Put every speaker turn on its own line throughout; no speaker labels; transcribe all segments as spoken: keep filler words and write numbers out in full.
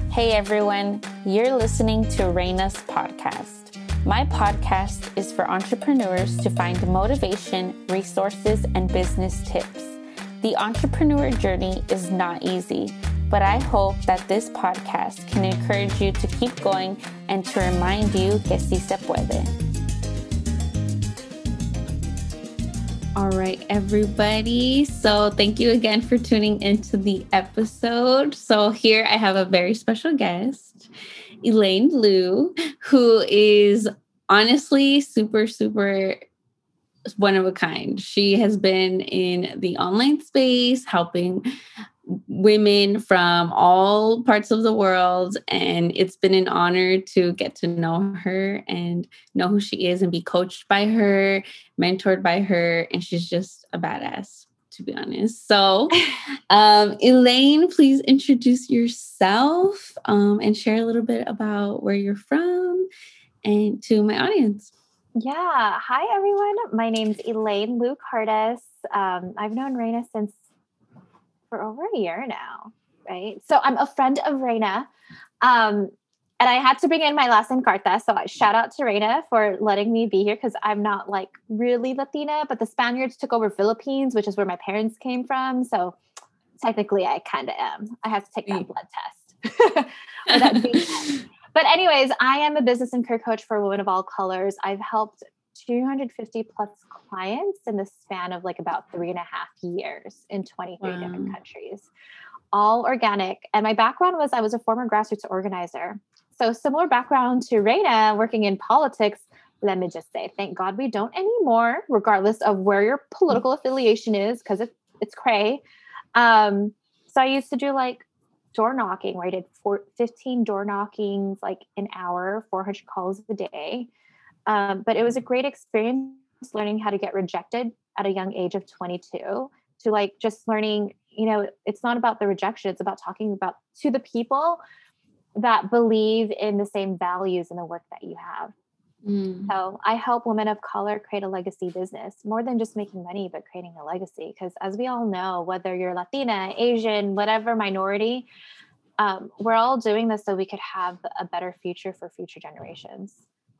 Hey everyone, you're listening to Reina's podcast. My podcast is for entrepreneurs to find motivation, resources, and business tips. The entrepreneur journey is not easy, but I hope that this podcast can encourage you to keep going and to remind you que sí se puede. All right, everybody. So thank you again for tuning into the episode. So here I have a very special guest, Elaine Liu, who is honestly super, super one of a kind. She has been in the online space helping women from all parts of the world. And it's been an honor to get to know her and know who she is and be coached by her, mentored by her. And she's just a badass, to be honest. So um, Elaine, please introduce yourself um, and share a little bit about where you're from and to my audience.
Yeah. Hi, everyone. My name's Elaine Liu Cardes. Um, I've known Reina since for over a year now, right? So I'm a friend of Reina. Um, and I had to bring in my last name, Carta. So I shout out to Reina for letting me be here because I'm not like really Latina, but the Spaniards took over Philippines, which is where my parents came from. So technically I kind of am. I have to take that blood test. or that D N A. But anyways, I am a business and career coach for women of all colors. I've helped two hundred fifty plus clients in the span of like about three and a half years in twenty-three wow. different countries, all organic. And my background was I was a former grassroots organizer. So similar background to Reina working in politics. Let me just say, thank God we don't anymore, regardless of where your political affiliation is, because it, it's cray. Um, so I used to do like door knocking, where I did four, fifteen door knockings, like an hour, four hundred calls a day. Um, but it was a great experience learning how to get rejected at a young age of twenty-two to like just learning, you know, it's not about the rejection. It's about talking about to the people that believe in the same values in the work that you have. Mm. So I help women of color create a legacy business, more than just making money, but creating a legacy. Because as we all know, whether you're Latina, Asian, whatever minority, um, we're all doing this so we could have a better future for future generations.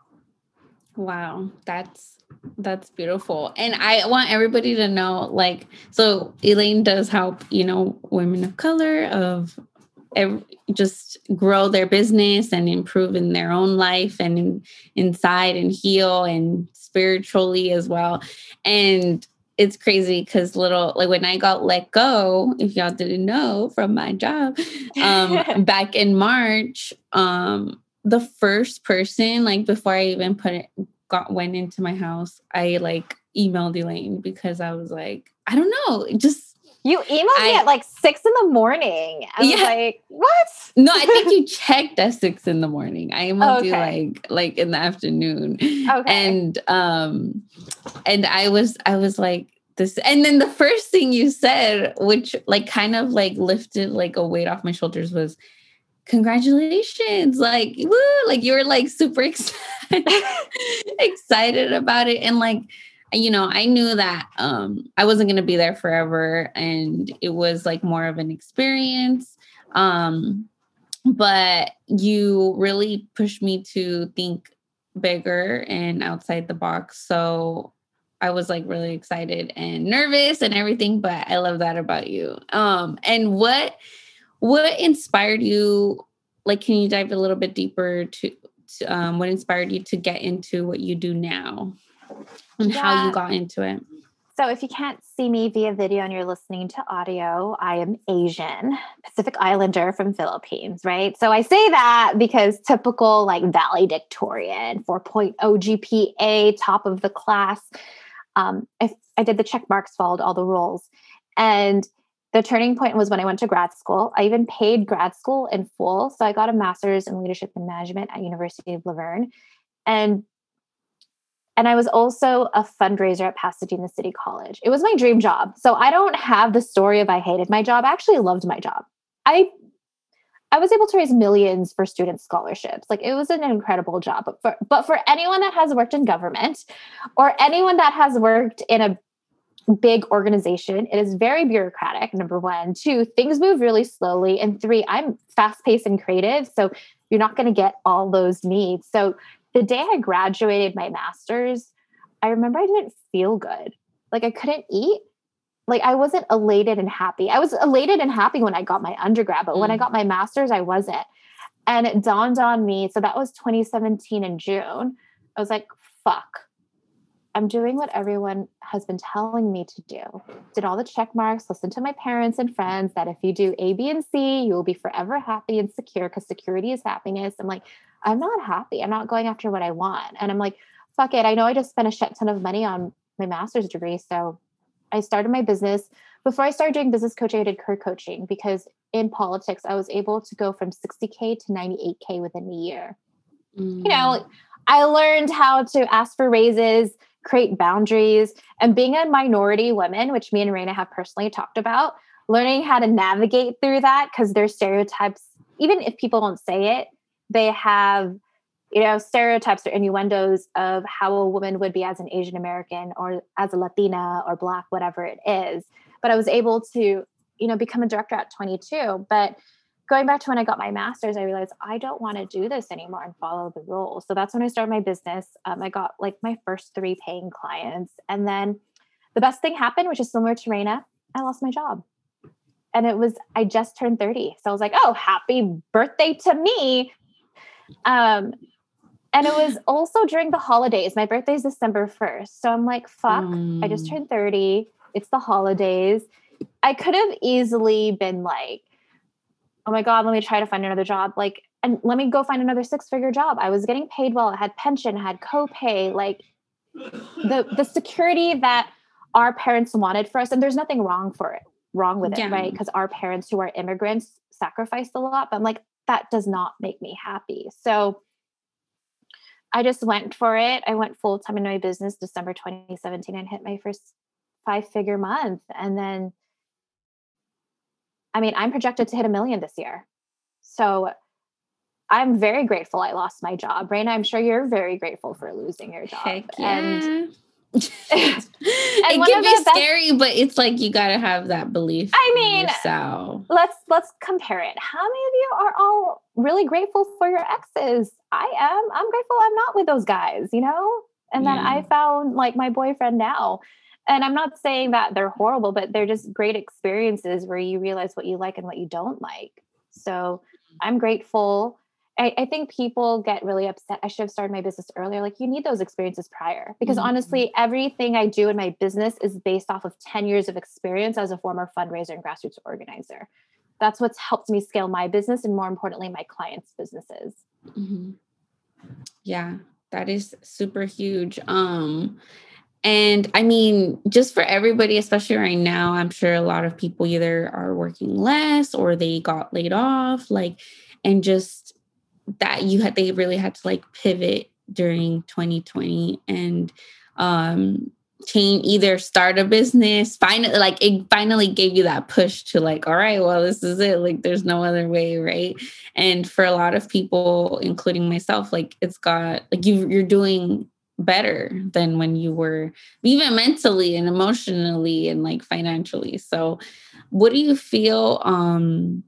Wow, that's that's beautiful. And I want everybody to know, like, so Elaine does help, you know, women of color of every, just grow their business and improve in their own life and in, inside and heal and spiritually as well. And it's crazy because little, like when I got let go, if y'all didn't know from my job, um, back in March, um, the first person, like before I even put it, got went into my house, I like emailed Elaine because I was like, I don't know, just
you emailed I, me at like six in the morning. I was yeah. like, what?
No, I think you checked at six in the morning. I emailed okay. you like like in the afternoon. Okay. And um, and I was I was like this, and then the first thing you said, which like kind of like lifted like a weight off my shoulders, was congratulations, like woo, like you were like super excited, excited about it. And like, you know, I knew that um, I wasn't going to be there forever. And it was like more of an experience. Um, but you really pushed me to think bigger and outside the box. So I was like really excited and nervous and everything, but I love that about you. Um, and what, What inspired you? Like, can you dive a little bit deeper to, to um, what inspired you to get into what you do now and yeah. how you got into it?
So if you can't see me via video and you're listening to audio, I am Asian, Pacific Islander from Philippines, right? So I say that because typical like valedictorian, four point oh G P A, top of the class. Um, I, I did the check marks, followed all the rules. And the turning point was when I went to grad school. I even paid grad school in full. So I got a master's in leadership and management at University of Laverne. And, and I was also a fundraiser at Pasadena City College. It was my dream job. So I don't have the story of I hated my job. I actually loved my job. I I was able to raise millions for student scholarships. Like it was an incredible job. But for, but for anyone that has worked in government or anyone that has worked in a big organization. It is very bureaucratic, number one. Two, things move really slowly. And three, I'm fast-paced and creative. So you're not going to get all those needs. So the day I graduated my master's, I remember I didn't feel good. Like I couldn't eat. Like I wasn't elated and happy. I was elated and happy when I got my undergrad, but mm. when I got my master's, I wasn't. And it dawned on me. So that was twenty seventeen in June. I was like, fuck. I'm doing what everyone has been telling me to do. Did all the check marks, listen to my parents and friends that if you do A, B, and C, you will be forever happy and secure because security is happiness. I'm like, I'm not happy. I'm not going after what I want. And I'm like, fuck it. I know I just spent a shit ton of money on my master's degree. So I started my business. Before I started doing business coaching, I did career coaching because in politics, I was able to go from sixty K to ninety-eight K within a year. Mm. You know, I learned how to ask for raises, create boundaries, and being a minority woman, which me and Raina have personally talked about, learning how to navigate through that because there's stereotypes. Even if people don't say it, they have, you know, stereotypes or innuendos of how a woman would be as an Asian American or as a Latina or Black, whatever it is. But I was able to, you know, become a director at twenty-two. But going back to when I got my master's, I realized I don't want to do this anymore and follow the rules. So that's when I started my business. Um, I got like my first three paying clients. And then the best thing happened, which is similar to Raina, I lost my job. And it was, I just turned thirty. So I was like, oh, happy birthday to me. Um, and it was also during the holidays. My birthday is December first. So I'm like, fuck, mm. I just turned thirty. It's the holidays. I could have easily been like, oh my God, let me try to find another job. Like, and let me go find another six figure job. I was getting paid well. I had pension, I had copay, like the, the security that our parents wanted for us. And there's nothing wrong for it, wrong with it, yeah. right? Because our parents who are immigrants sacrificed a lot, but I'm like, that does not make me happy. So I just went for it. I went full time in my business, December, twenty seventeen, and hit my first five figure month. And then I mean, I'm projected to hit a million this year. So I'm very grateful I lost my job. Raina, I'm sure you're very grateful for losing your job.
Heck yeah.
And,
and it can be scary, best, but it's like you got to have that belief.
I mean,
in yourself.
let's let's compare it. How many of you are all really grateful for your exes? I am. I'm grateful I'm not with those guys, you know? And yeah. then I found like my boyfriend now. And I'm not saying that they're horrible, but they're just great experiences where you realize what you like and what you don't like. So I'm grateful. I, I think people get really upset. I should have started my business earlier. Like you need those experiences prior because mm-hmm. honestly, everything I do in my business is based off of ten years of experience as a former fundraiser and grassroots organizer. That's what's helped me scale my business and more importantly, my clients' businesses.
Mm-hmm. Yeah, that is super huge. Um, And I mean, just for everybody, especially right now, I'm sure a lot of people either are working less or they got laid off, like, and just that you had, they really had to like pivot during twenty twenty and um, change, either start a business, finally, like it finally gave you that push to like, all right, well, this is it. Like, there's no other way. Right. And for a lot of people, including myself, like it's got, like you, you're doing better than when you were even mentally and emotionally and like financially. So what do you feel um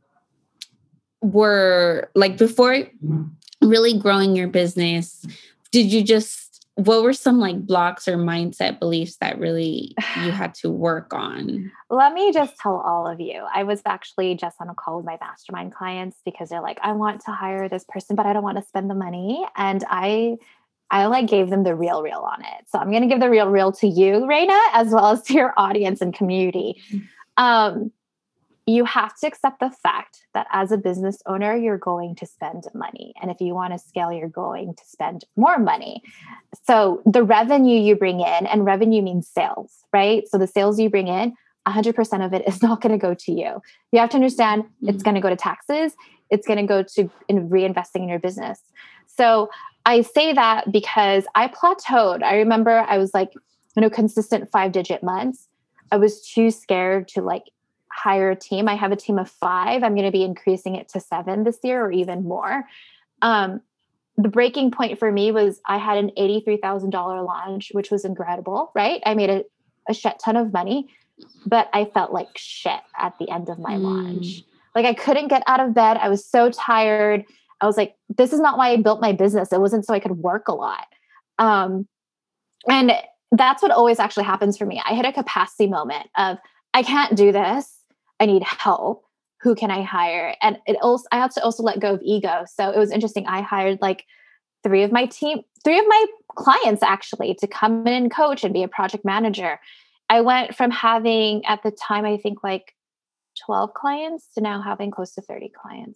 were like before really growing your business? Did you just, what were some like blocks or mindset beliefs that really you had to work on?
Let me just tell all of you, I was actually just on a call with my mastermind clients because they're like, I want to hire this person, but I don't want to spend the money. And I I like gave them the real, real on it. So I'm going to give the real, real to you, Raina, as well as to your audience and community. Um, you have to accept the fact that as a business owner, you're going to spend money. And if you want to scale, you're going to spend more money. So the revenue you bring in, and revenue means sales, right? So the sales you bring in, one hundred percent of it is not going to go to you. You have to understand mm-hmm. it's going to go to taxes. It's going to go to in reinvesting in your business. So I say that because I plateaued. I remember I was like, you know, consistent five digit months. I was too scared to like hire a team. I have a team of five. I'm going to be increasing it to seven this year or even more. Um, the breaking point for me was I had an eighty-three thousand dollars launch, which was incredible, right? I made a a shit ton of money, but I felt like shit at the end of my mm. launch. Like I couldn't get out of bed. I was so tired. I was like, this is not why I built my business. It wasn't so I could work a lot. Um, and that's what always actually happens for me. I hit a capacity moment of, I can't do this. I need help. Who can I hire? And it also, I had to also let go of ego. So it was interesting. I hired like three of my team, three of my clients actually to come in and coach and be a project manager. I went from having at the time, I think like twelve clients to now having close to thirty clients.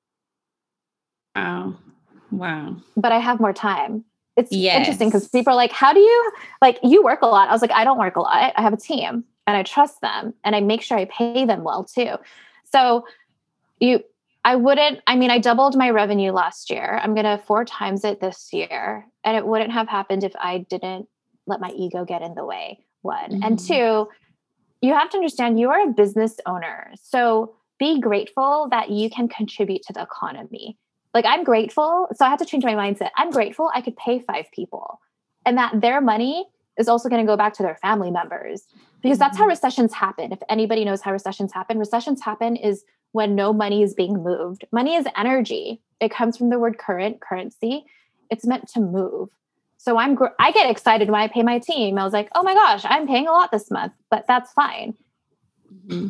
Wow. Wow.
But I have more time. It's
yes.
interesting because people are like, how do you, like, you work a lot. I was like, I don't work a lot. I have a team and I trust them and I make sure I pay them well too. So you, I wouldn't, I mean, I doubled my revenue last year. I'm going to four times it this year. And it wouldn't have happened if I didn't let my ego get in the way, one. Mm-hmm. And two, you have to understand you are a business owner. So be grateful that you can contribute to the economy. Like I'm grateful. So I had to change my mindset. I'm grateful I could pay five people and that their money is also going to go back to their family members because that's how recessions happen. If anybody knows how recessions happen, recessions happen is when no money is being moved. Money is energy. It comes from the word current, currency. It's meant to move. So I'm, gr- I get excited when I pay my team. I was like, oh my gosh, I'm paying a lot this month, but that's fine.
Mm-hmm.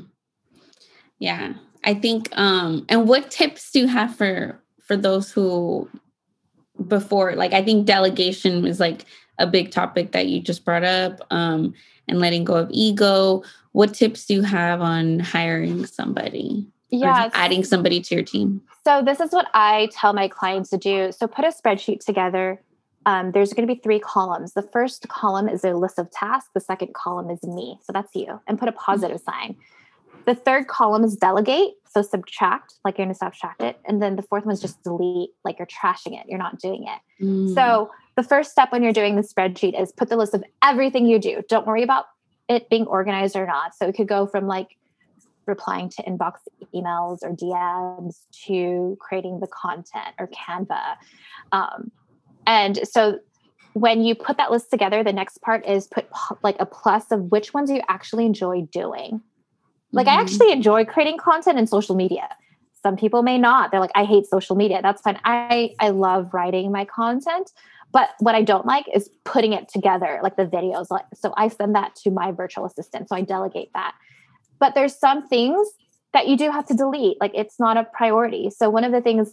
Yeah. I think, um, and what tips do you have for, for those who before, like, I think delegation was like a big topic that you just brought up, um, and letting go of ego. What tips do you have on hiring somebody?
Yeah.
Adding somebody to your team?
So this is what I tell my clients to do. So put a spreadsheet together. Um, there's going to be three columns. The first column is a list of tasks. The second column is me. So that's you. And put a positive mm-hmm. sign. The third column is delegate. So subtract, like you're going to subtract it. And then the fourth one is just delete, like you're trashing it. You're not doing it. Mm. So the first step when you're doing the spreadsheet is put the list of everything you do. Don't worry about it being organized or not. So it could go from like replying to inbox emails or D Ms to creating the content or Canva. Um, and so when you put that list together, the next part is put like a plus of which ones you actually enjoy doing. Like mm-hmm. I actually enjoy creating content in social media. Some people may not. They're like, I hate social media. That's fine. I, I love writing my content. But what I don't like is putting it together, like the videos. Like, so I send that to my virtual assistant. So I delegate that. But there's some things that you do have to delete. Like it's not a priority. So one of the things,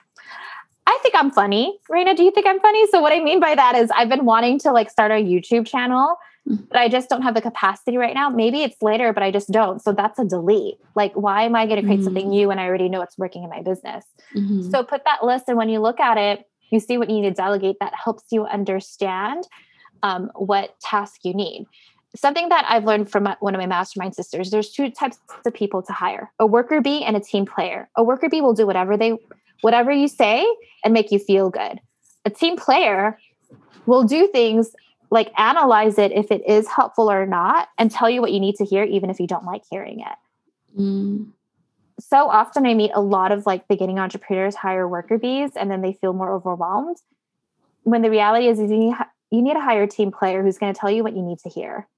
I think I'm funny. Raina, do you think I'm funny? So what I mean by that is I've been wanting to like start a YouTube channel, but I just don't have the capacity right now. Maybe it's later, but I just don't. So that's a delete. Like, why am I going to create mm-hmm. something new when I already know it's working in my business? Mm-hmm. So put that list. And when you look at it, you see what you need to delegate. That helps you understand um, what task you need. Something that I've learned from one of my mastermind sisters, there's two types of people to hire, a worker bee and a team player. A worker bee will do whatever they, whatever you say and make you feel good. A team player will do things like analyze it if it is helpful or not and tell you what you need to hear, even if you don't like hearing it. Mm. So often I meet a lot of like beginning entrepreneurs hire worker bees and then they feel more overwhelmed. When the reality is, is you, need, you need to hire a team player who's going to tell you what you need to hear.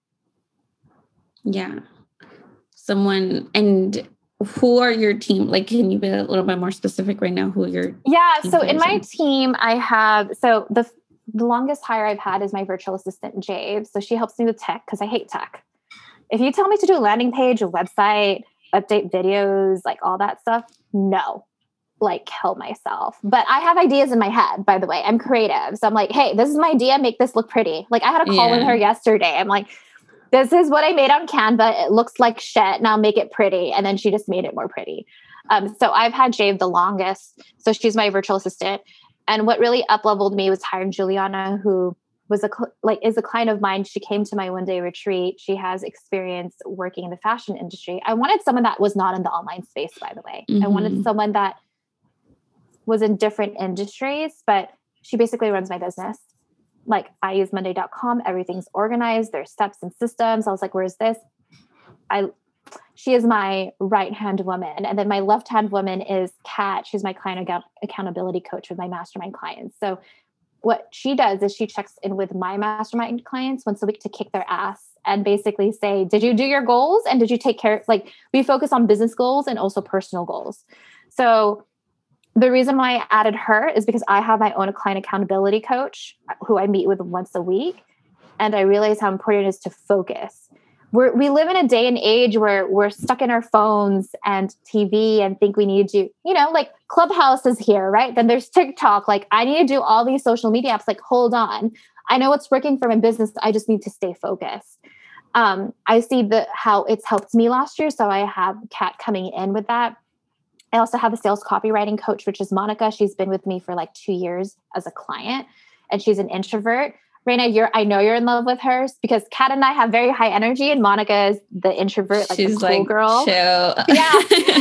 Yeah. Someone, and who are your team? Like, can you be a little bit more specific right now? Who are your
Yeah. So in my are? team, I have, so the The longest hire I've had is my virtual assistant, Jave. So she helps me with tech because I hate tech. If you tell me to do a landing page, a website, update videos, like all that stuff, no, like kill myself. But I have ideas in my head, by the way. I'm creative. So I'm like, hey, this is my idea. Make this look pretty. Like I had a call yeah. with her yesterday. I'm like, this is what I made on Canva. It looks like shit. Now make it pretty. And then she just made it more pretty. Um, so I've had Jave the longest. So she's my virtual assistant. And what really up-leveled me was hiring Juliana, who was a like is a client of mine. She came to my one-day retreat. She has experience working in the fashion industry. I wanted someone that was not in the online space, by the way. Mm-hmm. I wanted someone that was in different industries, but she basically runs my business. Like I use monday dot com. Everything's organized. There's steps and systems. I was like, where's this? I She is my right-hand woman. And then my left-hand woman is Kat. She's my client account- accountability coach with my mastermind clients. So what she does is she checks in with my mastermind clients once a week to kick their ass and basically say, did you do your goals? And did you take care? Like we focus on business goals and also personal goals. So the reason why I added her is because I have my own client accountability coach who I meet with once a week. And I realize how important it is to focus. We're, we live in a day and age where we're stuck in our phones and T V and think we need to, you know, like Clubhouse is here, right? Then there's TikTok. Like I need to do all these social media apps. Like, hold on. I know what's working for my business. I just need to stay focused. Um, I see the how it's helped me last year. So I have Kat coming in with that. I also have a sales copywriting coach, which is Monica. She's been with me for like two years as a client, and she's an introvert. Raina, you're, I know you're in love with her because Kat and I have very high energy, and Monica is the introvert, like she's the cool like girl.
Chill.
Yeah.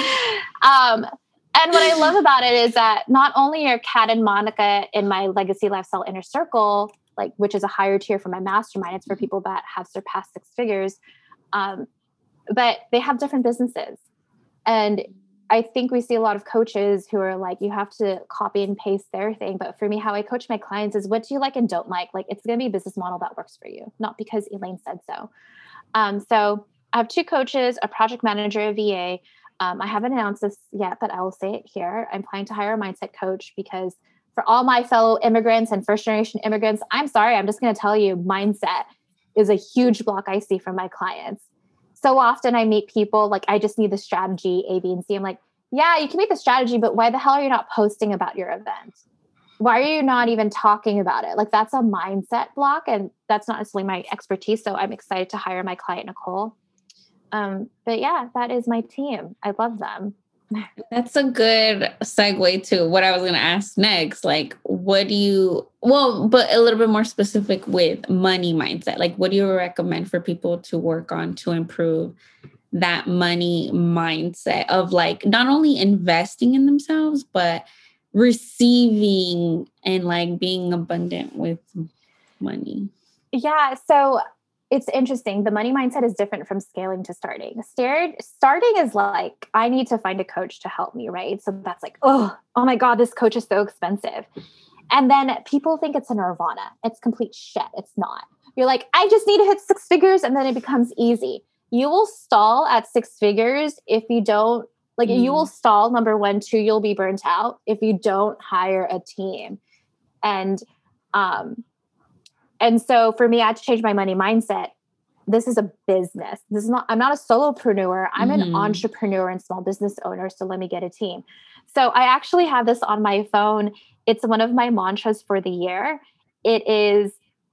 um, and what I love about it is that not only are Kat and Monica in my Legacy Lifestyle Inner Circle, like which is a higher tier for my mastermind, it's for people that have surpassed six figures, um, but they have different businesses. And I think we see a lot of coaches who are like, you have to copy and paste their thing. But for me, how I coach my clients is what do you like and don't like? Like, it's going to be a business model that works for you, not because Elaine said so. Um, so I have two coaches, a project manager, a V A. Um, I haven't announced this yet, but I will say it here. I'm planning to hire a mindset coach because for all my fellow immigrants and first generation immigrants, I'm sorry, I'm just going to tell you, mindset is a huge block I see from my clients. So often I meet people like, I just need the strategy A, B, and C. I'm like, yeah, you can make the strategy, but why the hell are you not posting about your event? Why are you not even talking about it? Like that's a mindset block, and that's not necessarily my expertise. So I'm excited to hire my client, Nicole. Um, but yeah, that is my team. I love them.
That's a good segue to what I was going to ask next. Like, what do you, well, but a little bit more specific with money mindset. Like, what do you recommend for people to work on to improve that money mindset of like, not only investing in themselves, but receiving and like being abundant with money?
Yeah. So it's interesting. The money mindset is different from scaling to starting. Starting, starting is like, I need to find a coach to help me, right? So that's like, oh, oh my God, this coach is so expensive. And then people think it's a nirvana. It's complete shit. It's not. You're like, I just need to hit six figures and then it becomes easy. You will stall at six figures if you don't, like mm. you will stall, number one. Two, you'll be burnt out if you don't hire a team. And, um, And so for me, I had to change my money mindset. This is a business. This is not, I'm not a solopreneur. I'm mm-hmm. an entrepreneur and small business owner. So let me get a team. So I actually have this on my phone. It's one of my mantras for the year. It is,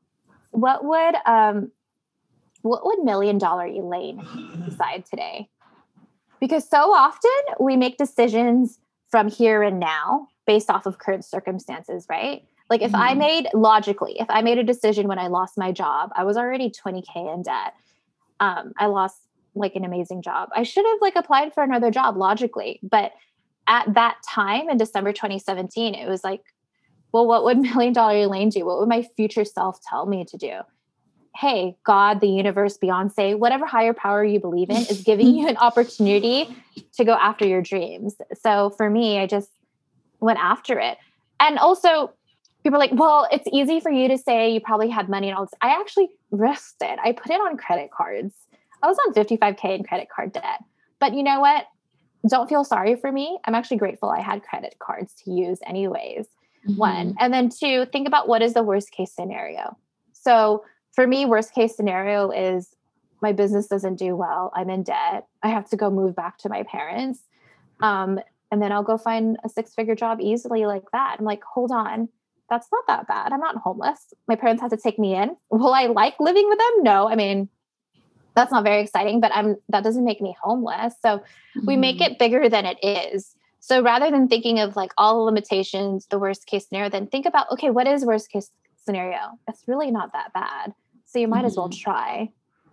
what would, um, what would million dollar Elaine decide today? Because so often we make decisions from here and now based off of current circumstances, right? Like if mm. I made logically, if I made a decision when I lost my job, I was already twenty K in debt. Um, I lost like an amazing job. I should have like applied for another job logically. But at that time in December twenty seventeen, it was like, well, what would million dollar Elaine do? What would my future self tell me to do? Hey, God, the universe, Beyonce, whatever higher power you believe in is giving you an opportunity to go after your dreams. So for me, I just went after it. And also, people are like, well, it's easy for you to say you probably had money and all this. I actually risked it. I put it on credit cards. I was on fifty-five K in credit card debt. But you know what? Don't feel sorry for me. I'm actually grateful I had credit cards to use anyways. Mm-hmm. One. And then two, think about what is the worst case scenario. So for me, worst case scenario is my business doesn't do well. I'm in debt. I have to go move back to my parents. Um, and then I'll go find a six-figure job easily like that. I'm like, hold on. That's not that bad. I'm not homeless. My parents had to take me in. Will I like living with them? No. I mean, that's not very exciting, but I'm, that doesn't make me homeless. So mm-hmm. we make it bigger than it is. So rather than thinking of like all the limitations, the worst case scenario, then think about, okay, what is worst case scenario? It's really not that bad. So you might mm-hmm. as well try.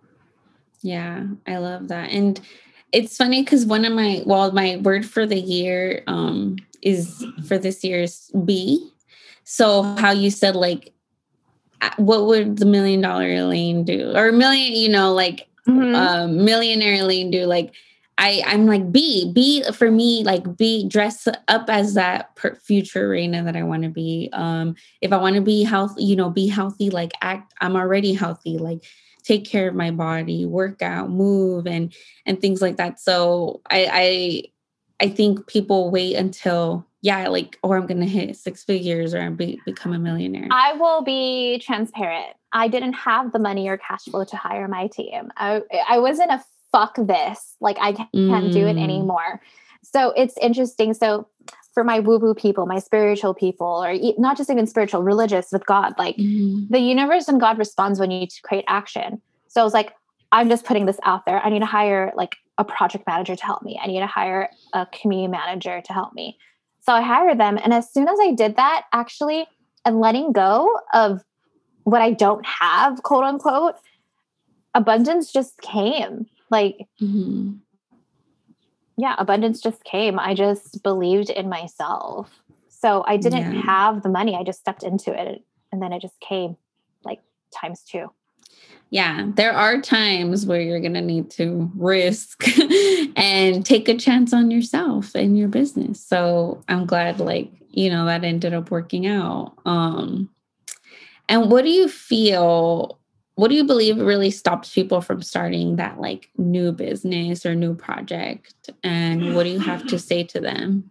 Yeah, I love that. And it's funny because one of my, well, my word for the year um, is for this year's B. So how you said, like, what would the million dollar Elaine do? Or million, you know, like mm-hmm. um, millionaire Elaine do? Like, I, I'm like, be, be for me, like be dress up as that per- future Raina that I want to be. Um, if I want to be healthy, you know, be healthy, like act, I'm already healthy, like take care of my body, work out, move, and and things like that. So I I, I think people wait until, yeah, like, or I'm going to hit six figures or I'm be, become a millionaire.
I will be transparent. I didn't have the money or cash flow to hire my team. I, I wasn't a fuck this. Like, I can't mm. do it anymore. So it's interesting. So for my woo-woo people, my spiritual people, or not just even spiritual, religious with God, like mm. the universe and God responds when you create action. So I was like, I'm just putting this out there. I need to hire like a project manager to help me. I need to hire a community manager to help me. So I hired them. And as soon as I did that, actually, and letting go of what I don't have, quote unquote, abundance just came. Like, mm-hmm. yeah, abundance just came. I just believed in myself. So I didn't yeah. have the money. I just stepped into it. And then it just came like times two.
Yeah, there are times where you're going to need to risk and take a chance on yourself and your business. So I'm glad, like, you know, that ended up working out. Um, and what do you feel, what do you believe really stops people from starting that like new business or new project? And what do you have to say to them?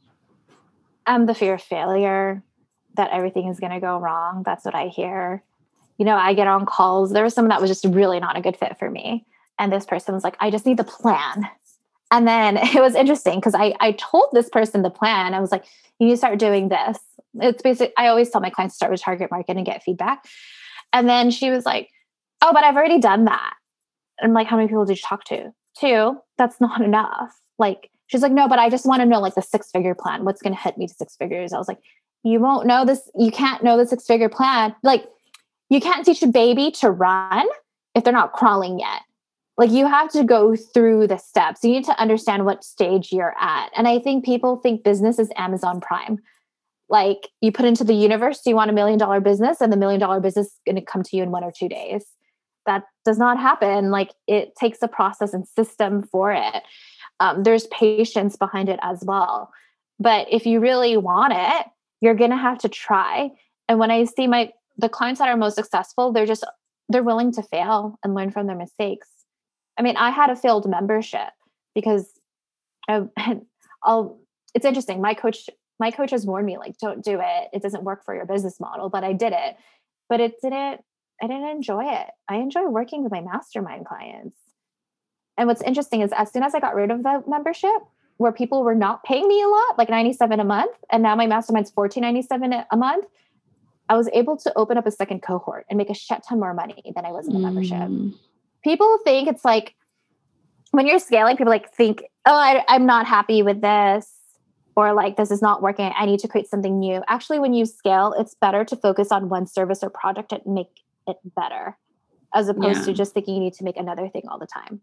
Um, the fear of failure, that everything is going to go wrong. That's what I hear. You know, I get on calls. There was someone that was just really not a good fit for me. And this person was like, I just need the plan. And then it was interesting because I, I told this person the plan. I was like, you need to start doing this. It's basically, I always tell my clients to start with target market and get feedback. And then she was like, oh, but I've already done that. And I'm like, how many people did you talk to? Two. That's not enough. Like, she's like, no, but I just want to know like the six figure plan. What's going to hit me to six figures? I was like, you won't know this. You can't know the six figure plan. Like, you can't teach a baby to run if they're not crawling yet. Like, you have to go through the steps. You need to understand what stage you're at. And I think people think business is Amazon Prime. Like, you put into the universe, you want a million dollar business, and the million dollar business is going to come to you in one or two days. That does not happen. Like, it takes a process and system for it. Um, there's patience behind it as well. But if you really want it, you're going to have to try. And when I see my the clients that are most successful, they're just, they're willing to fail and learn from their mistakes. I mean, I had a failed membership because I, I'll, it's interesting. My coach, my coach has warned me, like, don't do it. It doesn't work for your business model, but I did it, but it didn't, I didn't enjoy it. I enjoy working with my mastermind clients. And what's interesting is as soon as I got rid of the membership where people were not paying me a lot, like ninety-seven a month, and now my mastermind's fourteen ninety-seven a month, I was able to open up a second cohort and make a shit ton more money than I was in the mm. membership. People think it's like, when you're scaling, people like think, oh, I, I'm not happy with this, or like, this is not working. I need to create something new. Actually, when you scale, it's better to focus on one service or project and make it better, as opposed yeah. to just thinking you need to make another thing all the time.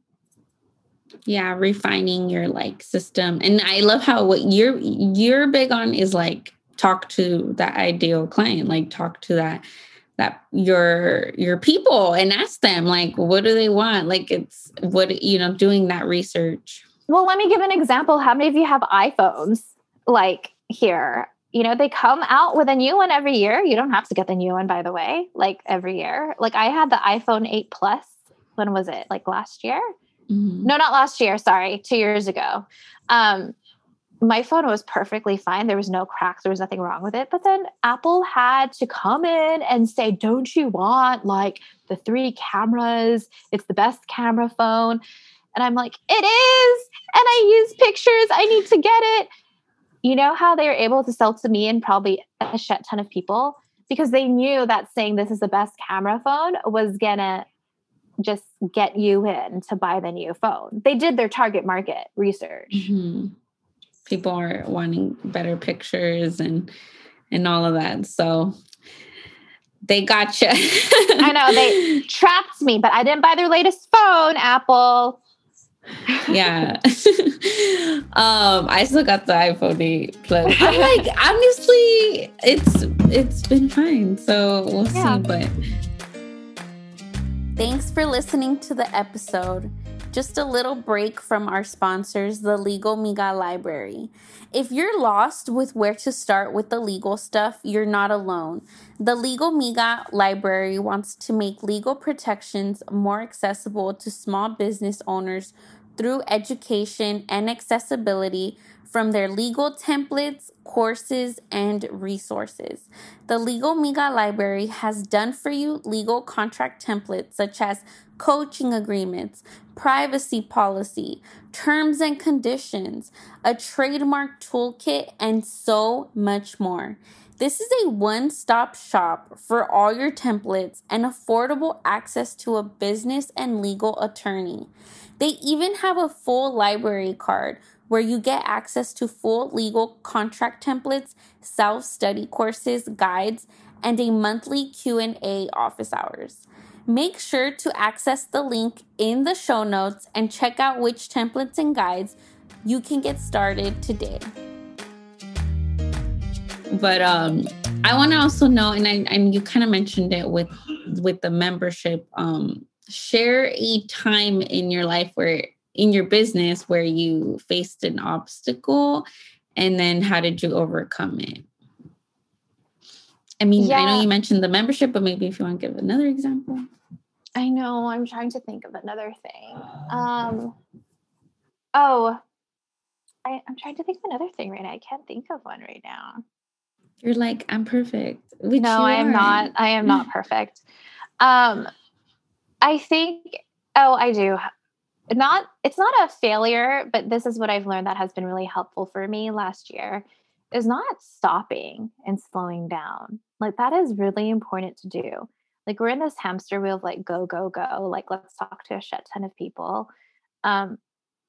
Yeah, refining your like system. And I love how what you're you're big on is like, talk to that ideal client, like talk to that, that your, your people and ask them like, what do they want? Like it's what, you know, doing that research.
Well, let me give an example. How many of you have iPhones like here? You know, they come out with a new one every year. You don't have to get the new one, by the way, like every year. Like I had the iPhone eight Plus. When was it? Like last year? Mm-hmm. No, not last year. Sorry. Two years ago. Um, My phone was perfectly fine. There was no cracks. There was nothing wrong with it. But then Apple had to come in and say, don't you want like the three cameras? It's the best camera phone. And I'm like, it is. And I use pictures. I need to get it. You know how they were able to sell to me and probably a shit ton of people? Because they knew that saying this is the best camera phone was going to just get you in to buy the new phone. They did their target market research. Mm-hmm.
People are wanting better pictures and and all of that. So they got you.
I know. They trapped me, but I didn't buy their latest phone, Apple.
Yeah. um, I still got the iPhone eight Plus. I'm like, honestly, it's it's been fine. So we'll yeah. see. But
thanks for listening to the episode. just a little break from our sponsors, the Legal Miga Library. If you're lost with where to start with the legal stuff, you're not alone. The Legal Miga Library wants to make legal protections more accessible to small business owners through education and accessibility from their legal templates, courses, and resources. The Legal Miga Library has done for you legal contract templates such as coaching agreements, privacy policy, terms and conditions, a trademark toolkit, and so much more. This is a one-stop shop for all your templates and affordable access to a business and legal attorney. They even have a full library card where you get access to full legal contract templates, self-study courses, guides, and a monthly Q and A office hours. Make sure to access the link in the show notes and check out which templates and guides you can get started today.
But um, I want to also know, and I and you kind of mentioned it with with the membership. Um, share a time in your life where, in your business, where you faced an obstacle, and then how did you overcome it? I mean, yeah. I know you mentioned the membership, but maybe if you want to give another example.
I know. I'm trying to think of another thing. Um, oh, I, I'm trying to think of another thing right now. I can't think of one right now.
You're like, I'm perfect. Which
no, I am not. I am not perfect. Um, I think, oh, I do. Not, it's not a failure, but this is what I've learned that has been really helpful for me last year, is not stopping and slowing down. Like, that is really important to do. Like, we're in this hamster wheel of like, go, go, go. Like, let's talk to a shit ton of people. Um,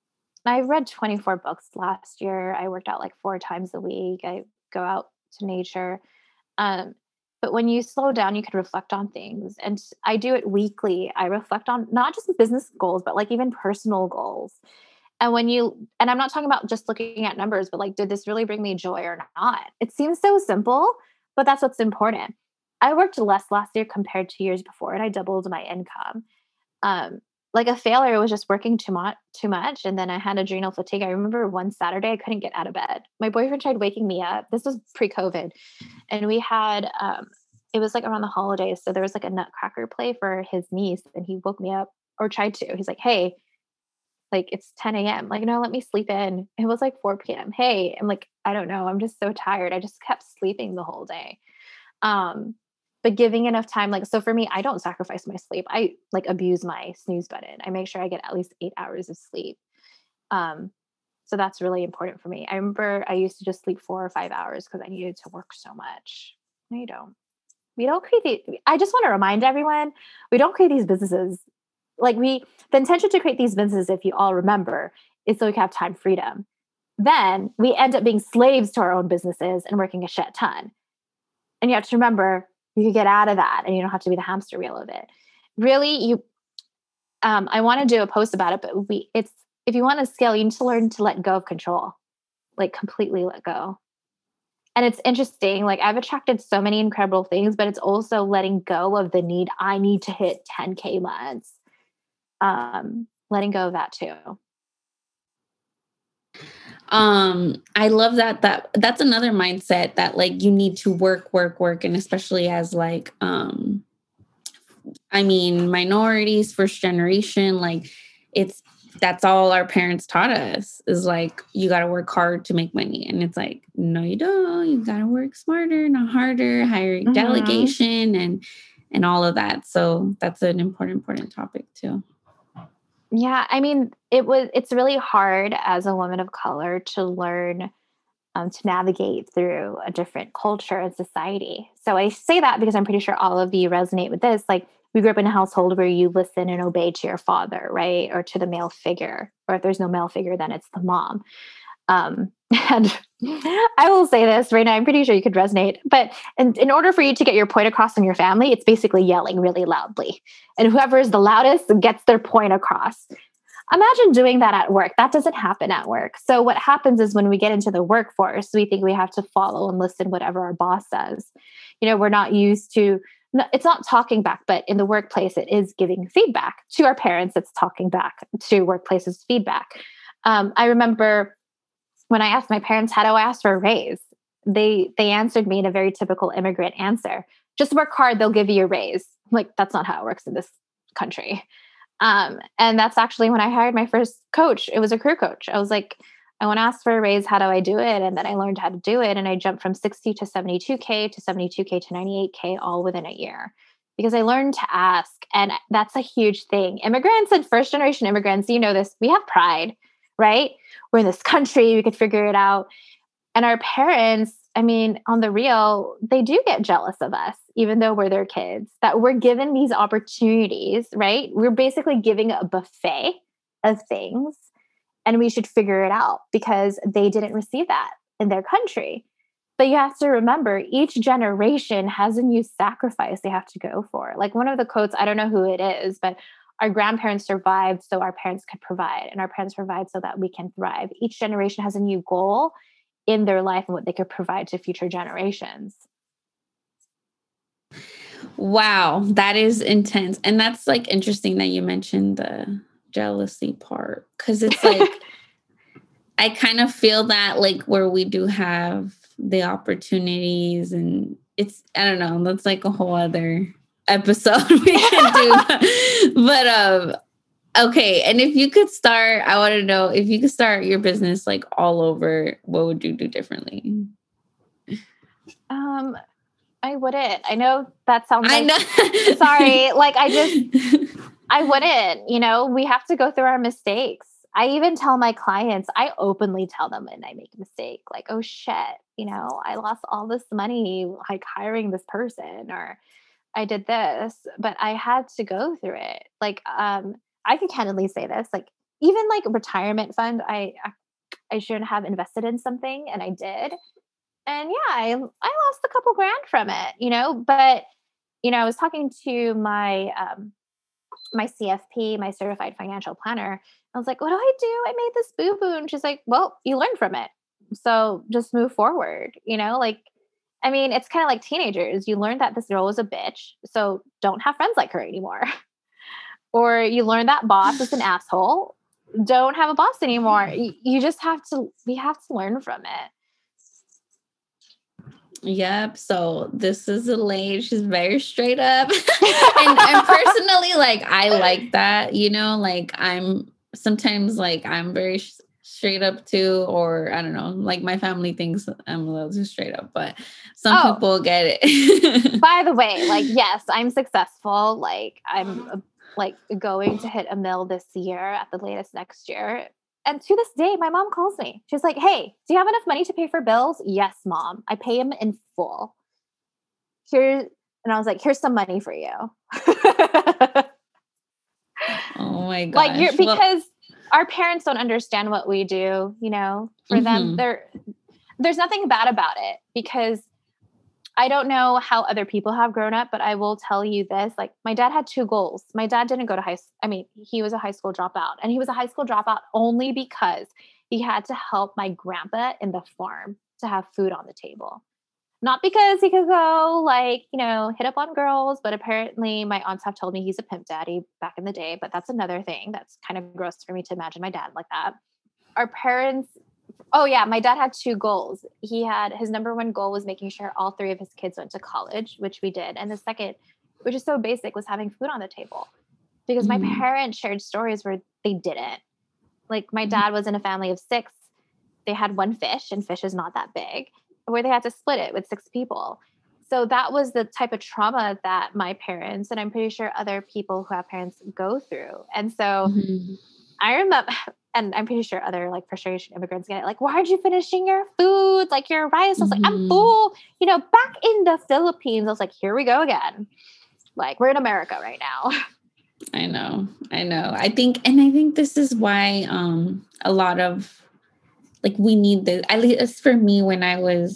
I read twenty-four books last year. I worked out like four times a week. I go out to nature. Um, but when you slow down, you can reflect on things. And I do it weekly. I reflect on not just business goals, but like even personal goals. And when you, and I'm not talking about just looking at numbers, but like, did this really bring me joy or not? It seems so simple, but that's what's important. I worked less last year compared to years before, and I doubled my income. Um, like a failure was just working too much, too much. And then I had adrenal fatigue. I remember one Saturday, I couldn't get out of bed. My boyfriend tried waking me up. This was pre-COVID. And we had, um, it was like around the holidays. So there was like a nutcracker play for his niece, and he woke me up, or tried to. He's like, hey, like it's ten a.m. Like, no, let me sleep in. It was like four p.m. Hey, I'm like, I don't know. I'm just so tired. I just kept sleeping the whole day. Um, But giving enough time, like, so for me, I don't sacrifice my sleep. I like abuse my snooze button. I make sure I get at least eight hours of sleep. Um, so that's really important for me. I remember I used to just sleep four or five hours because I needed to work so much. No, you don't. We don't create the, I just want to remind everyone, we don't create these businesses. Like we, the intention to create these businesses, if you all remember, is so we can have time freedom. Then we end up being slaves to our own businesses and working a shit ton. And you have to remember, you can get out of that and you don't have to be the hamster wheel of it. Really, you, um, I want to do a post about it, but we, it's, if you want to scale, you need to learn to let go of control, like completely let go. And it's interesting. Like I've attracted so many incredible things, but it's also letting go of the need. I need to hit ten K months. Um, letting go of that too.
Um, I love that, that that's another mindset that like you need to work, work, work. And especially as like, um, I mean, minorities, first generation, like it's, that's all our parents taught us is like, you got to work hard to make money. And it's like, no, you don't, you got to work smarter, not harder, higher mm-hmm. delegation and, and all of that. So that's an important, important topic too.
Yeah. I mean, it was, it's really hard as a woman of color to learn, um, to navigate through a different culture and society. So I say that because I'm pretty sure all of you resonate with this. Like we grew up in a household where you listen and obey to your father, right? Or to the male figure, or if there's no male figure, then it's the mom. Um, and I will say this right now, I'm pretty sure you could resonate, but in, in order for you to get your point across in your family, it's basically yelling really loudly. And whoever is the loudest gets their point across. imagine doing that at work. That doesn't happen at work. So what happens is when we get into the workforce, we think we have to follow and listen whatever our boss says. You know, we're not used to, it's not talking back, but in the workplace, it is giving feedback to our parents. It's talking back to workplaces feedback. Um, I remember when I asked my parents, how do I ask for a raise? They, they answered me in a very typical immigrant answer. Just work hard, they'll give you a raise. Like, that's not how it works in this country. Um, and that's actually when I hired my first coach. It was a career coach. I was like, I want to ask for a raise. How do I do it? And then I learned how to do it. And I jumped from sixty to seventy-two K to seventy-two K to ninety-eight K all within a year because I learned to ask. And that's a huge thing. Immigrants and first generation immigrants, you know this, we have pride, right? We're in this country, we could figure it out. And our parents, I mean, on the real, they do get jealous of us, even though we're their kids, that we're given these opportunities, right? We're basically giving a buffet of things and we should figure it out because they didn't receive that in their country. But you have to remember, each generation has a new sacrifice they have to go for. Like one of the quotes, I don't know who it is, but our grandparents survived so our parents could provide, and our parents provide so that we can thrive. Each generation has a new goal in their life and what they could provide to future generations.
Wow, that is intense. And that's like interesting that you mentioned the jealousy part, because it's like, I kind of feel that like where we do have the opportunities and it's, I don't know, that's like a whole other episode we can do. But um, okay. And if you could start, I want to know if you could start your business like all over, what would you do differently?
Um, I wouldn't. I know that sounds like,
I know.
sorry. Like I just, I wouldn't, you know, we have to go through our mistakes. I even tell my clients, I openly tell them when I make a mistake, like, oh shit, you know, I lost all this money, like hiring this person, or I did this, but I had to go through it. Like, um, I can candidly say this, like even like retirement fund, I, I shouldn't have invested in something and I did. And yeah, I, I lost a couple grand from it, you know, but, you know, I was talking to my, um, my C F P, my certified financial planner. I was like, what do I do? I made this boo-boo. And she's like, well, you learn from it. So just move forward, you know, like, I mean, it's kind of like teenagers. You learn that this girl was a bitch, so don't have friends like her anymore. Or you learn that boss is an asshole. Don't have a boss anymore. You, you just have to, we have to learn from it.
Yep. So this is Elaine. She's very straight up. and, and personally, like, I like that, you know, like I'm sometimes like I'm very sh- straight up too, or I don't know, like my family thinks I'm a little too straight up, but some oh, people get it.
By the way, like, yes, I'm successful. Like I'm uh, like going to hit a mill this year at the latest next year. And to this day, my mom calls me. She's like, hey, do you have enough money to pay for bills? Yes, mom. I pay them in full. Here, and I was like, here's some money for you.
Oh my gosh.
Like you're, because well, our parents don't understand what we do, you know, for mm-hmm. them, there, there's nothing bad about it because I don't know how other people have grown up, but I will tell you this, like my dad had two goals. My dad didn't go to high school. I mean, he was a high school dropout, and he was a high school dropout only because he had to help my grandpa in the farm to have food on the table. Not because he could go like, you know, hit up on girls, but apparently my aunts have told me he's a pimp daddy back in the day, but that's another thing. That's kind of gross for me to imagine my dad like that. Our parents, oh yeah, my dad had two goals. He had, his number one goal was making sure all three of his kids went to college, which we did. And the second, which is so basic, was having food on the table. Because mm. my parents shared stories where they didn't. Like my dad was in a family of six. They had one fish, and fish is not that big, where they had to split it with six people. So that was the type of trauma that my parents, and I'm pretty sure other people who have parents, go through. And so mm-hmm. I remember, and I'm pretty sure other like frustration immigrants get it. Like, why aren't you finishing your food? Like your rice. I was mm-hmm. like, I'm full. You know, back in the Philippines, I was like, here we go again. Like we're in America right now.
I know. I know. I think, and I think this is why um, a lot of, like, we need this, at least for me, when I was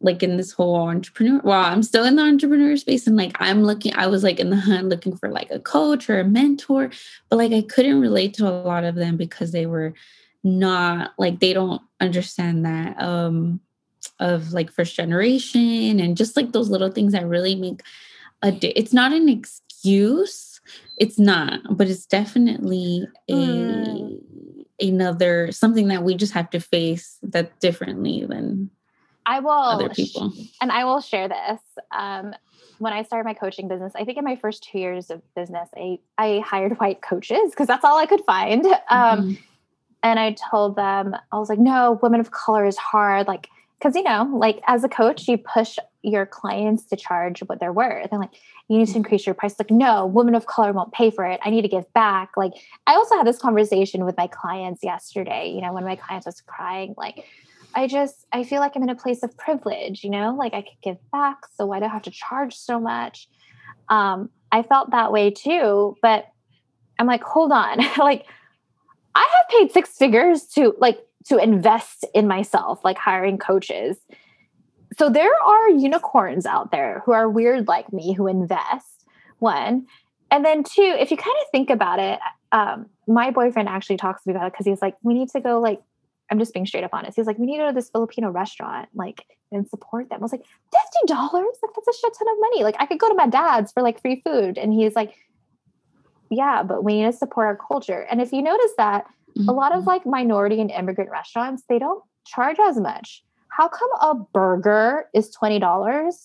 like in this whole entrepreneur, well, I'm still in the entrepreneur space, and like I'm looking, I was like in the hunt looking for like a coach or a mentor, but like I couldn't relate to a lot of them because they were not like, they don't understand that um of like first generation and just like those little things that really make a di- it's not an excuse, it's not, but it's definitely a mm. another something that we just have to face that differently than
I will
other people.
And I will share this. Um, when I started my coaching business, I think in my first two years of business, I, I hired white coaches because that's all I could find. Um, mm-hmm. And I told them, I was like, no, women of color is hard. Like, cause you know, like as a coach, you push your clients to charge what they're worth. And like, you need to increase your price. Like, no, women of color won't pay for it. I need to give back. Like, I also had this conversation with my clients yesterday, you know, when my clients was crying, like, I just, I feel like I'm in a place of privilege, you know, like I could give back. So why do I have to charge so much? Um, I felt that way too, but I'm like, hold on. Like I have paid six figures to like, to invest in myself, like hiring coaches. So there are unicorns out there who are weird like me, who invest, one. And then two, if you kind of think about it, um, my boyfriend actually talks to me about it because he's like, we need to go like, I'm just being straight up honest. He's like, we need to go to this Filipino restaurant, like, and support them. I was like, fifty dollars? Like, that's a shit ton of money. Like, I could go to my dad's for like free food. And he's like, yeah, but we need to support our culture. And if you notice that mm-hmm. a lot of like minority and immigrant restaurants, they don't charge as much. How come a burger is twenty dollars?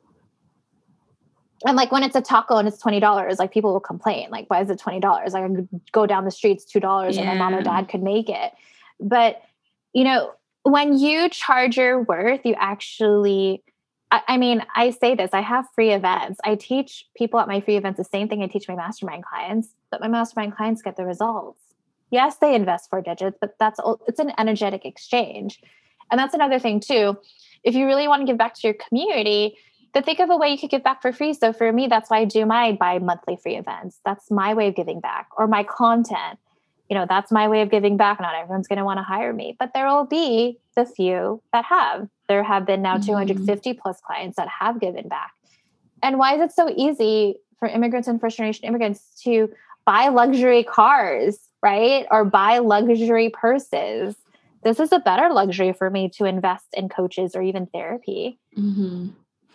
And like when it's a taco and it's twenty dollars, like people will complain. Like, why is it twenty dollars? Like I could go down the streets two dollars yeah. and my mom or dad could make it. But, you know, when you charge your worth, you actually, I, I mean, I say this, I have free events. I teach people at my free events the same thing I teach my mastermind clients, but my mastermind clients get the results. Yes, they invest four digits, but that's, it's an energetic exchange. And that's another thing too. If you really want to give back to your community, then think of a way you could give back for free. So for me, that's why I do my bi-monthly free events. That's my way of giving back, or my content. You know, that's my way of giving back. Not everyone's going to want to hire me, but there will be the few that have. There have been now mm-hmm. two hundred fifty plus clients that have given back. And why is it so easy for immigrants and first generation immigrants to buy luxury cars, right? Or buy luxury purses? This is a better luxury for me to invest in coaches or even therapy.
Mm-hmm.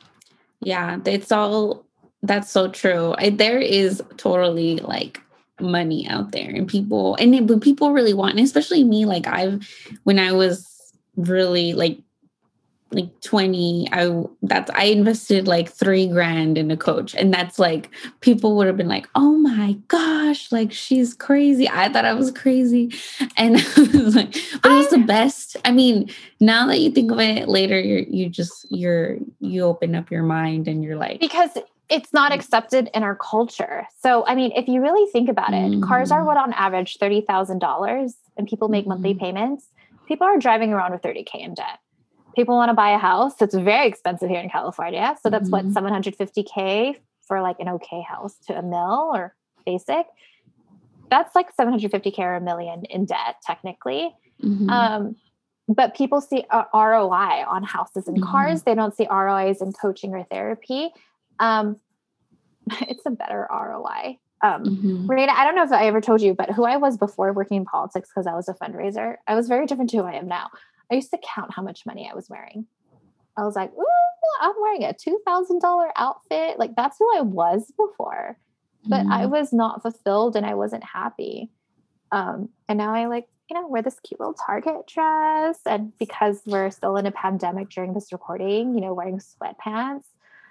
Yeah, it's all, that's so true. I, there is totally like money out there and people, and it, but people really want, and especially me, like I've, when I was really like, like twenty, I, that's, I invested like three grand in a coach. And that's like, people would have been like, oh my gosh, like she's crazy. I thought I was crazy. And I was like, but it was the best. I mean, now that you think of it later, you're, you just, you're, you open up your mind and you're like,
because it's not accepted in our culture. So, I mean, if you really think about it, mm-hmm. cars are what on average thirty thousand dollars and people make mm-hmm. monthly payments. People are driving around with thirty K in debt. People want to buy a house. It's very expensive here in California. So that's mm-hmm. what, seven hundred fifty K for like an okay house to a mil or basic. That's like seven hundred fifty K or a million in debt, technically. Mm-hmm. Um, but people see a R O I on houses and mm-hmm. cars. They don't see R O Is in coaching or therapy. Um, it's a better R O I. Um, mm-hmm. Rita, I don't know if I ever told you, but who I was before working in politics, because I was a fundraiser, I was very different to who I am now. I used to count how much money I was wearing. I was like, ooh, I'm wearing a two thousand dollars outfit. Like that's who I was before, but mm-hmm. I was not fulfilled and I wasn't happy. Um, and now I like, you know, wear this cute little Target dress. And because we're still in a pandemic during this recording, you know, wearing sweatpants.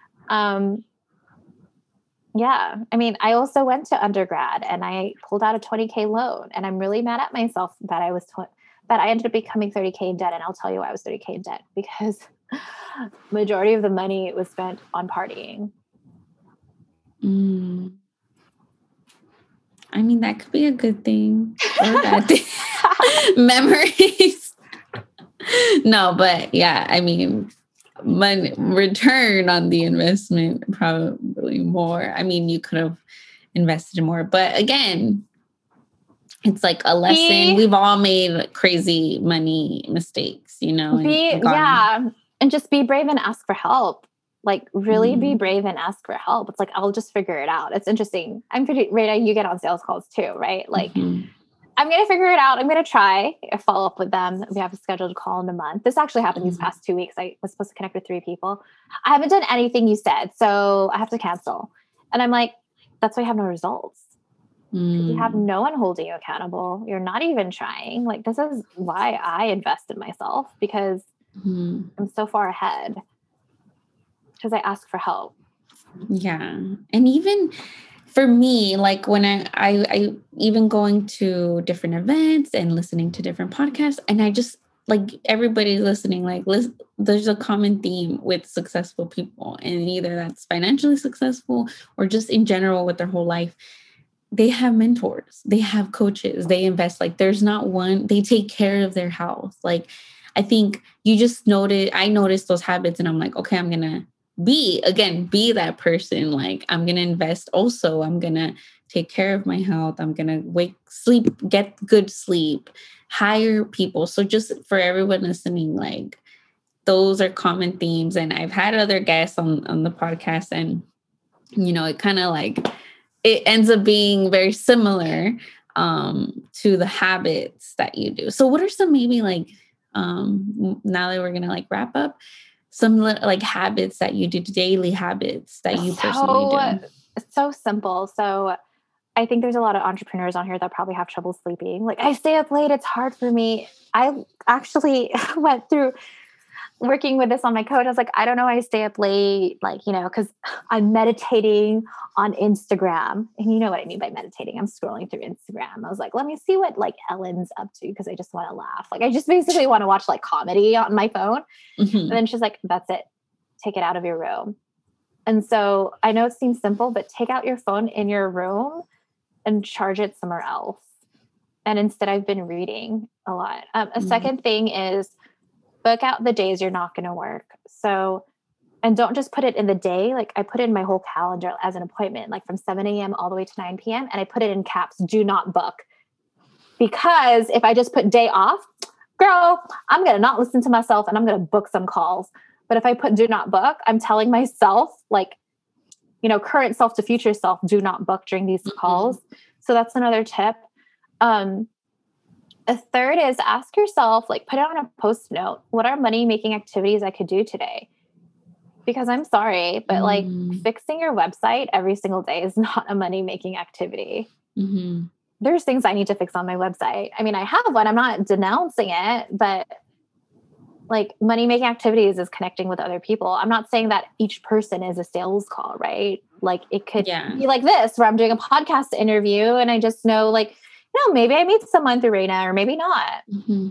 Um, yeah. I mean, I also went to undergrad and I pulled out a twenty K loan, and I'm really mad at myself that I was, tw- that I ended up becoming thirty K in debt. And I'll tell you why I was thirty K in debt, because majority of the money was spent on partying.
Mm. I mean, that could be a good thing or a bad thing. Memories. No, but yeah, I mean, money return on the investment, probably more. I mean, you could have invested more, but again, it's like a lesson.
Be,
We've all made crazy money mistakes, you know.
Be, yeah. and just be brave and ask for help. Like really mm-hmm. be brave and ask for help. It's like, I'll just figure it out. It's interesting. I'm pretty, Rita, you get on sales calls too, right? Like mm-hmm. I'm going to figure it out. I'm going to try I follow up with them. We have a scheduled call in a month. This actually happened mm-hmm. these past two weeks. I was supposed to connect with three people. I haven't done anything you said, so I have to cancel. And I'm like, that's why I have no results. Mm. You have no one holding you accountable. You're not even trying. Like, this is why I invest in myself, because mm. I'm so far ahead. Because I ask for help.
Yeah. And even for me, like when I, I, I even going to different events and listening to different podcasts, and I just like everybody listening, like listen, there's a common theme with successful people, and either that's financially successful or just in general with their whole life. They have mentors, they have coaches, they invest. Like there's not one, they take care of their health. Like I think you just noted, I noticed those habits, and I'm like, okay, I'm going to be, again, be that person. Like I'm going to invest also. I'm going to take care of my health. I'm going to wake, sleep, get good sleep, hire people. So just for everyone listening, like those are common themes. And I've had other guests on, on the podcast, and, you know, it kind of like, it ends up being very similar um, to the habits that you do. So what are some maybe like, um, now that we're going to like wrap up, some like habits that you do, daily habits that you so, personally do?
It's so simple. So I think there's a lot of entrepreneurs on here that probably have trouble sleeping. Like I stay up late. It's hard for me. I actually went through working with this on my coach. I was like, I don't know why I stay up late. Like, you know, cause I'm meditating on Instagram, and you know what I mean by meditating. I'm scrolling through Instagram. I was like, let me see what like Ellen's up to. Cause I just want to laugh. Like, I just basically want to watch like comedy on my phone. Mm-hmm. And then she's like, that's it. Take it out of your room. And so I know it seems simple, but take out your phone in your room and charge it somewhere else. And instead I've been reading a lot. Um, a mm-hmm. second thing is, book out the days you're not going to work. So, and don't just put it in the day. Like I put it in my whole calendar as an appointment, like from seven a.m. all the way to nine p.m. And I put it in caps, do not book. Because if I just put day off, girl, I'm going to not listen to myself and I'm going to book some calls. But if I put do not book, I'm telling myself like, you know, current self to future self, do not book during these mm-hmm. calls. So that's another tip. Um, A third is ask yourself, like put it on a post note. What are money making activities I could do today? Because I'm sorry, but mm. like fixing your website every single day is not a money making activity. Mm-hmm. There's things I need to fix on my website. I mean, I have one, I'm not denouncing it, but like money making activities is connecting with other people. I'm not saying that each person is a sales call, right? Like it could yeah. be like this, where I'm doing a podcast interview and I just know like, no, maybe I meet someone through Reina or maybe not.
Mm-hmm.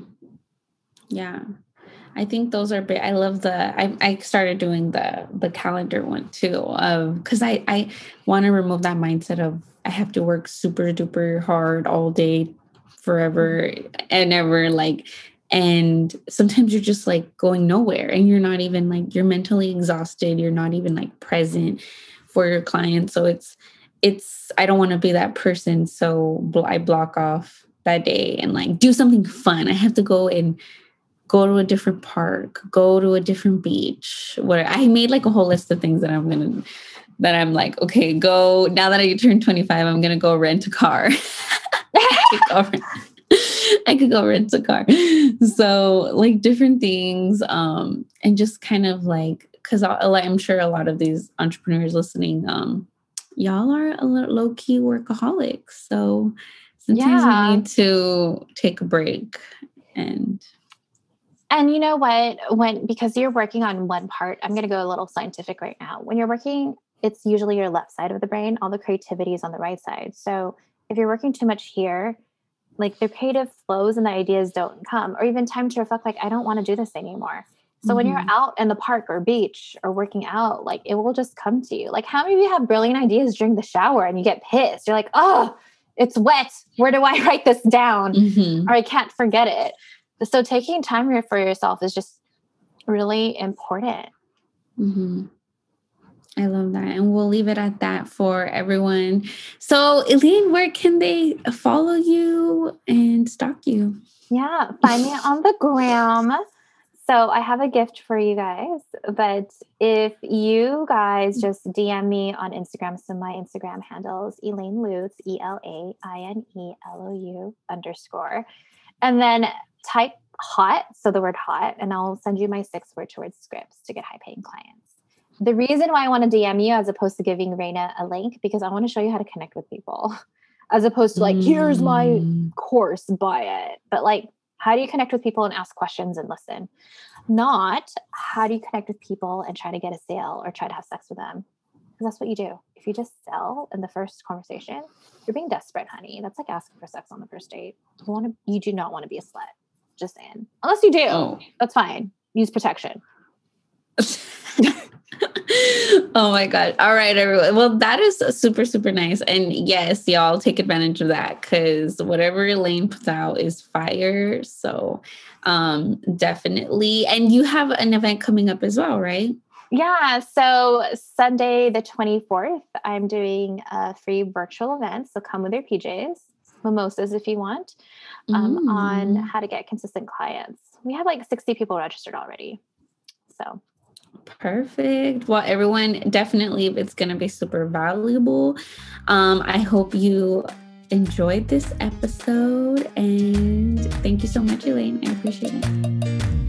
Yeah. I think those are big. I love the, I, I started doing the, the calendar one too, of, cause I, I want to remove that mindset of I have to work super duper hard all day forever and ever. Like, and sometimes you're just like going nowhere and you're not even like, you're mentally exhausted. You're not even like present for your clients. So it's, it's, I don't want to be that person. So bl- I block off that day and like do something fun. I have to go and go to a different park, go to a different beach. Where I made like a whole list of things that I'm going to, that I'm like, okay, go, now that I turned twenty-five, I'm going to go rent a car. I, could go rent, I could go rent a car. So like different things um, and just kind of like, cause I'm sure a lot of these entrepreneurs listening, um, y'all are a little low-key workaholics. So sometimes yeah. we need to take a break. And
and you know what? When because you're working on one part, I'm going to go a little scientific right now. When you're working, it's usually your left side of the brain. All the creativity is on the right side. So if you're working too much here, like the creative flows and the ideas don't come, or even time to reflect, like, I don't want to do this anymore. So mm-hmm. when you're out in the park or beach or working out, like it will just come to you. Like how many of you have brilliant ideas during the shower and you get pissed? You're like, oh, it's wet. Where do I write this down? Mm-hmm. Or I can't forget it. So taking time for yourself is just really important.
Mm-hmm. I love that. And we'll leave it at that for everyone. So Elaine, where can they follow you and stalk you?
Yeah, find me on the gram. So I have a gift for you guys, but if you guys just D M me on Instagram, so my Instagram handle is Elaine Lutz, E L A I N E L O U underscore, and then type hot, so the word hot, and I'll send you my six word word scripts to get high paying clients. The reason why I want to D M you as opposed to giving Reina a link, because I want to show you how to connect with people as opposed to like, mm. here's my course, buy it. But like, how do you connect with people and ask questions and listen? Not how do you connect with people and try to get a sale or try to have sex with them? Because that's what you do. If you just sell in the first conversation, you're being desperate, honey. That's like asking for sex on the first date. You want to, you do not want to be a slut. Just saying. Unless you do, oh. that's fine. Use protection.
Oh my God. All right, everyone. Well, that is super, super nice. And yes, y'all take advantage of that because whatever Elaine puts out is fire. So um, definitely. And you have an event coming up as well, right?
Yeah. So Sunday, the twenty-fourth, I'm doing a free virtual event. So come with your P Js, mimosas if you want, um, mm. on how to get consistent clients. We have like sixty people registered already. So
perfect. Well, everyone, definitely, it's going to be super valuable. Um, I hope you enjoyed this episode, and thank you so much, Elaine. I appreciate it.